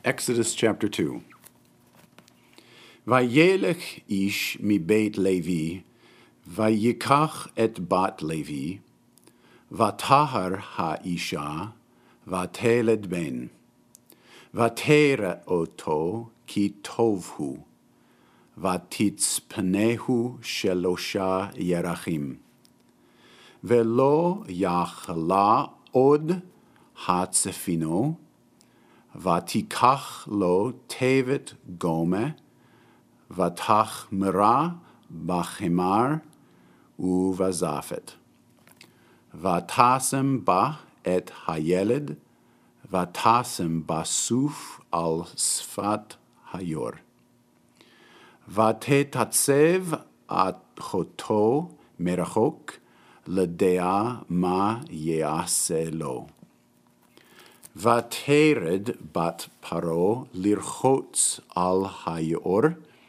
Exodus chapter 2. Vayelech ish mi beit Levi, vayikach et bat Levi, vatahar ha-isha, vateled ben, vatera oto ki tovhu, vatitzpnehu shelosha yerachim, velo yachla od hatzefino, ותיקח לו תבת גומה, ותחמרה בחמר ובזפת. ותשם בה את הילד, ותשם בסוף על שפת היור. ותתעצב אחותו מרחוק, לדעה מה יעשה לו. ותרד בת פרעה לרחוץ על היאור,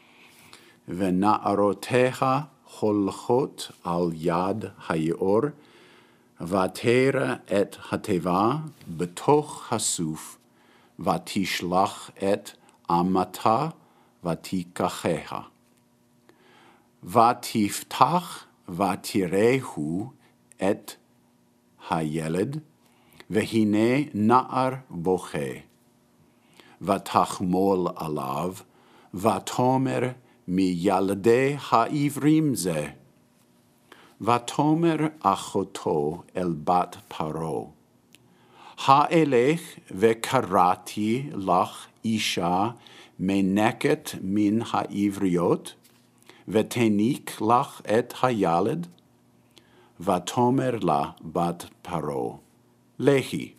ונערותיה הולכות על יד היאור, ותרא את התיבה בתוך הסוף, ותשלח את אמתה ותיקחיה. ותפתח ותראהו את הילד, והנה נער בוכה, ותחמול עליו, ותאמר מילדי העברים זה. ותאמר אחותו אל בת פרעה, האלך וקראתי לך אישה מנקת מן העבריות, ותניק לך את הילד? ותאמר לה בת פרעה, לכי.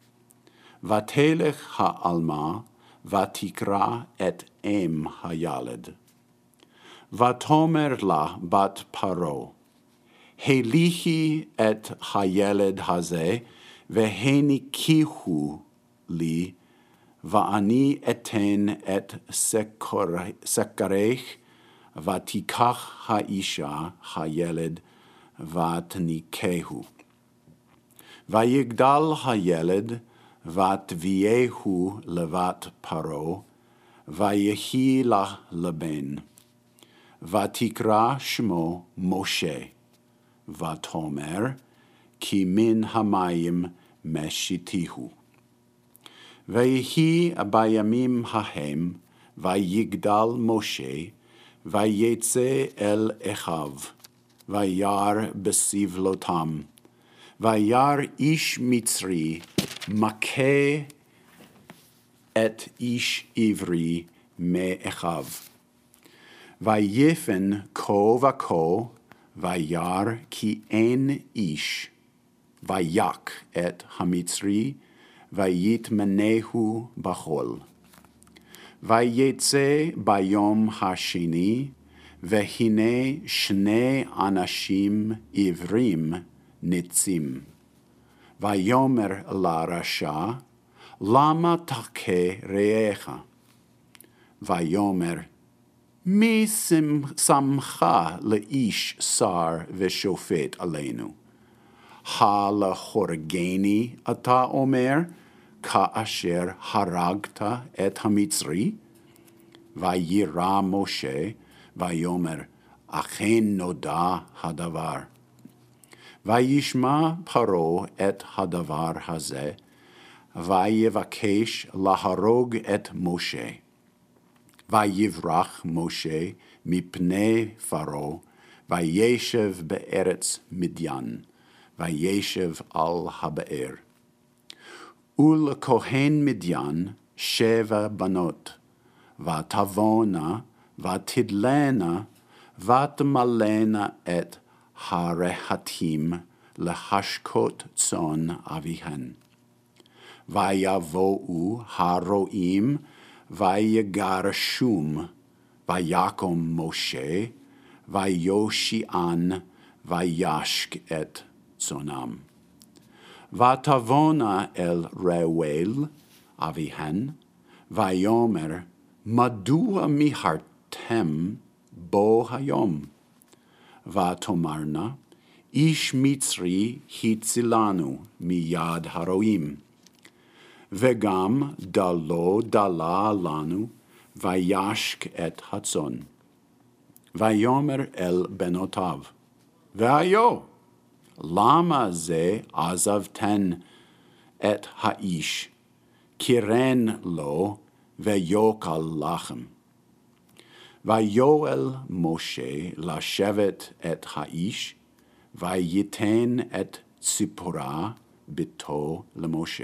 ותלך העלמה, ותקרא את אם הילד. ותאמר לה בת פרעה, הליכי את הילד הזה, והניקיהו לי, ואני אתן את שקרך, ותיקח האישה הילד, ותניקהו. ויגדל הילד, ותביאהו לבת פרעה, ויהי לה לבן. ותקרא שמו משה, ותאמר, כי מן המים משיתיהו. ויהי בימים ההם, ויגדל משה, ויצא אל אחיו, וירא בסבלותם. וירא איש מצרי מכה את איש עברי מאחיו. ויפן כה וכה, וירא כי אין איש, ויך את המצרי, ויטמנהו בחול. ויצא ביום השני, והנה שני אנשים עברים ניצים. ויאמר לרשע, למה תכה רעך? ויאמר, מי שמך לאיש שר ושופט עלינו? הלהורגני אתה אומר, כאשר הרגת את המצרי? וירא משה, ויאמר, אכן נודע הדבר. וישמע פרעה את הדבר הזה, ויבקש להרוג את משה. ויברח משה מפני פרעה, וישב בארץ מדיין, וישב על הבאר. ולכהן מדיין 7 בנות, ותבואנה, ותדלנה, ותמלאנה את הרהטים להשקות צאן אביהן. ויבואו הרועים, ויגרשום, ויקום משה, ויושיען, וישק את צאנם. ותבואנה אל ראואל, אביהן, ויאמר, מדוע מיהרתם בו היום? ותאמרנה, איש מצרי הצילנו מיד הרועים. וגם דלו דלה לנו, וישק את הצאן. ויאמר אל בנותיו, והיו, למה זה עזבתן את האיש, קירן לו ויאכל לחם. ויואל משה לשבת את האיש, וייתן את ציפורה בתו למשה.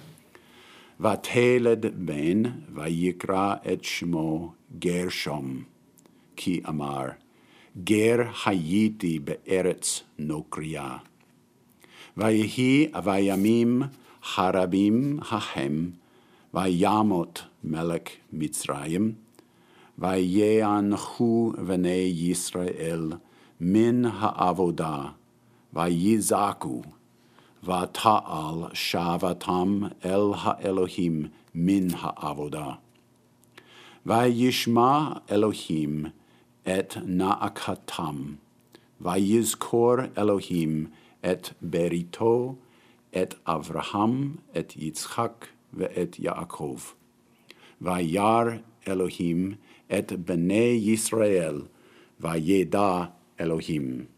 ותלד בן, ויקרא את שמו גרשום, כי אמר, גר הייתי בארץ נוקריה. ויהי בימים הרבים ההם, וימות מלך מצרים, ויאנחו בני ישראל מן העבודה, ויזעקו, ותעל שבתם אל האלוהים מן העבודה. וישמע אלוהים את נאקתם, ויזכור אלוהים את בריתו, את אברהם, את יצחק ואת יעקב. וירא אלוהים את בני ישראל, וידע אלוהים.